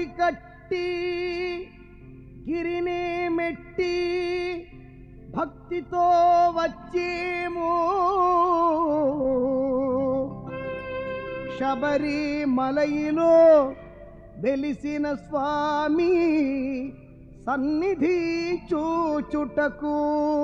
ఇరుముడి కట్టి గిరినే మెట్టి భక్తితో వచ్చేమో శబరిమలయిలో వెలిసిన స్వామి సన్నిధి చూచుటకు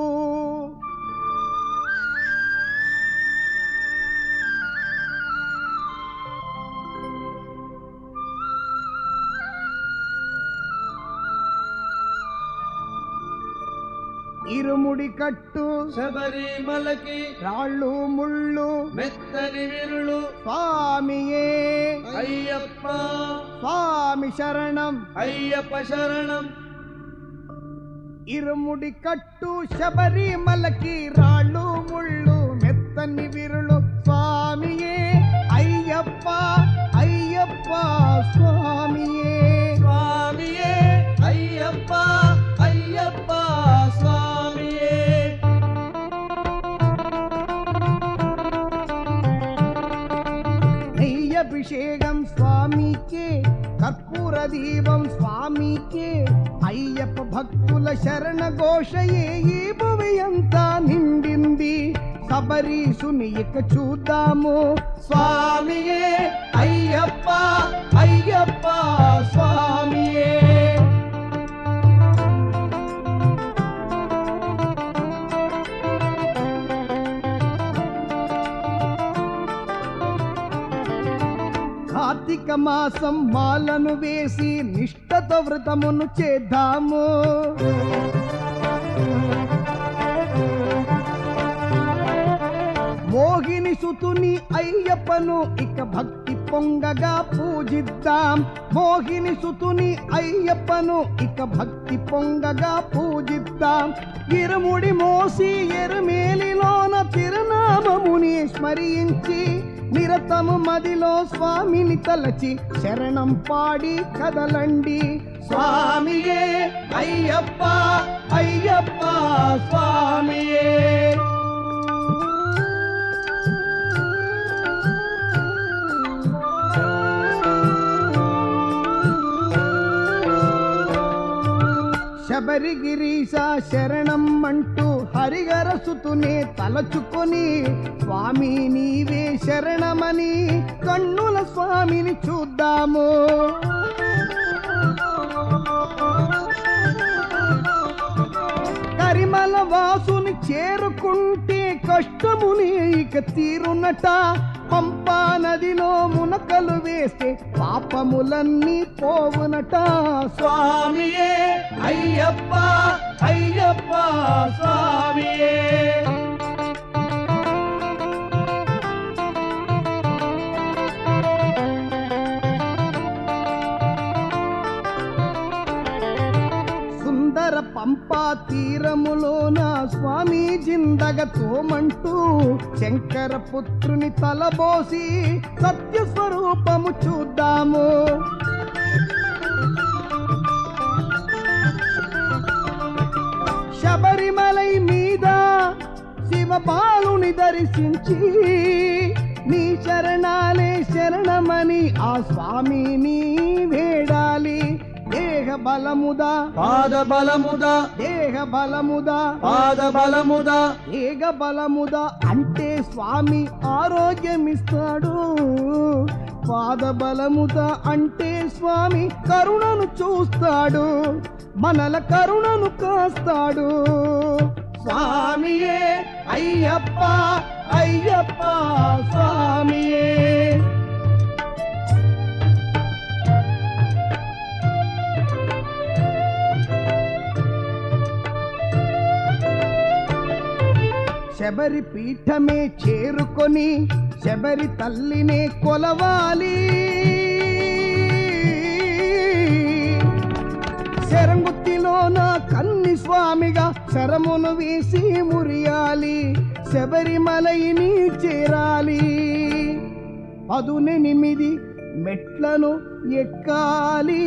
ఇరుముడి కట్టు శబరిమలకి రాళ్ళు ముళ్ళు మెత్తని విరులు స్వామియే అయ్యప్ప స్వామి శరణం అయ్యప్ప శరణం. ఇరుముడి కట్టు శబరిమలకి రాళ్ళు ముళ్ళు మెత్తని విరులు స్వామియే అయ్యప్ప అయ్యప్ప స్వామియే స్వామియే అయ్యప్ప అయ్యప్ప స్వామియే. నెయ్యభిషేకం స్వామికే కర్పూర దీపం స్వామికే అయ్యప్ప భక్తుల శరణ ఘోషయే ఈ భువి అంతా నిండింది శబరీషుని ఇక చూద్దాము స్వామియే అయ్యప్ప అయ్యప్ప స్వామియే. కార్తీక మాసం మాలను వేసి నిష్ఠతో వ్రతమును చేద్దాము మోహిని సుతుని అయ్యప్పను ఇక భక్తి పొంగగా పూజిద్దాం మోహిని సుతుని అయ్యప్పను ఇక భక్తి పొంగగా పూజిద్దాం ఇరుముడి మోసి ఎరుమేలిలోన తిరునామముని స్మరించి నిరతము మదిలో స్వామిని తలచి శరణం పాడి కదలండి స్వామియే అయ్యప్ప అయ్యప్ప స్వామియే. శబరిగిరీశ శరణం అంటూ హరిహరసుతునే తలచుకొని స్వామి నీవే శరణమని కన్నుల స్వామిని చూద్దాము కరిమల వాసుని చేరుకుంటే కష్టముని ఇక తీరునట పంపా నదిలో మునకలు వేస్తే పాపములన్నీ పోవునట స్వామియే అయ్యప్ప అయ్యప్ప స్వామియే. సుందర పంపా తీరములోన స్వామి జిందగ తోమంటూ శంకర పుత్రుని తలబోసి సత్య స్వరూపము చూద్దాము శబరిమలై మీద శివపాలుని దర్శించి నీ శరణాలే శరణమని ఆ స్వామిని వేడాలి దేహ బలముదా పాద బలముదా దేహ బలముదా పాద బలముదా ఏగ బలముదా అంటే స్వామి ఆరోగ్యమిస్తాడు పాద బలముదా అంటే స్వామి కరుణను చూస్తాడు మనల కరుణను కాస్తాడు స్వామియే అయ్యప్ప అయ్యప్ప స్వామియే. శబరి పీఠమే చేరుకొని శబరి తల్లినే కొలవాలి శరంగుత్తిలో నా కన్ని స్వామిగా శరమును వేసి మురియాలి శబరిమలైని చేరాలి 18 మెట్లను ఎక్కాలి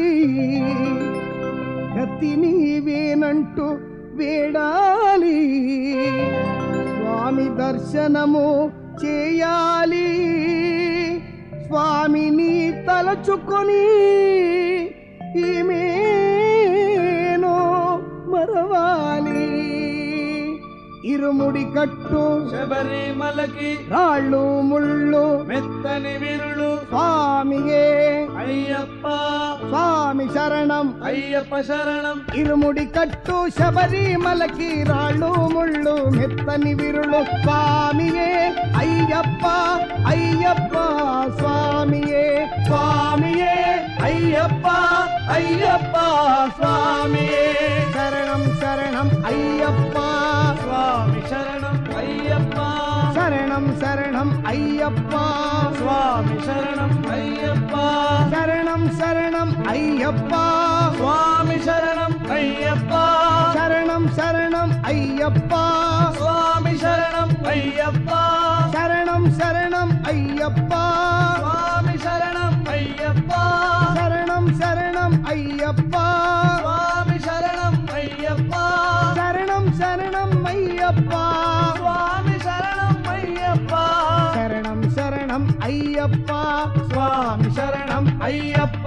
గతి నీవేనంటూ వేడాలి స్వామి దర్శనము చేయాలి స్వామిని తలచుకొని ఈమెను మరవాలి ఇరుముడి కట్టు శబరిమలకి రాళ్ళు ముళ్ళు మెత్తని విరులు స్వామియే అయ్యప్ప స్వామి శరణం అయ్యప్ప శరణం ఇరుముడి కట్టు శబరిమలకి రాళ్ళు ముళ్ళు మెత్తని విరులు స్వామియే అయ్యప్ప అయ్యప్ప స్వామియే స్వామియే అయ్యప్ప అయ్యప్ప స్వామియే శరణం శరణం అయ్యప్ప స్వామి శరణం అయ్యప్ప శరణం శరణం అయ్యప్ప స్వామి శరణం అయ్యప్ప శరణం శరణం అయ్యప్ప స్వామి శరణం అయ్యప్ప శరణం శరణం అయ్యప్ప స్వామి శరణం అయ్యప్ప శరణం శరణం అయ్యప్ప స్వామి శరణం అయ్యప్ప శరణం శరణం అయ్యప్ప స్వామి శరణం అయ్యప్ప శరణం శరణం అయ్యప్ప స్వామి శరణం అయ్యప్ప శరణం శరణం అయ్యప్ప స్వామి శరణం అయ్యప్ప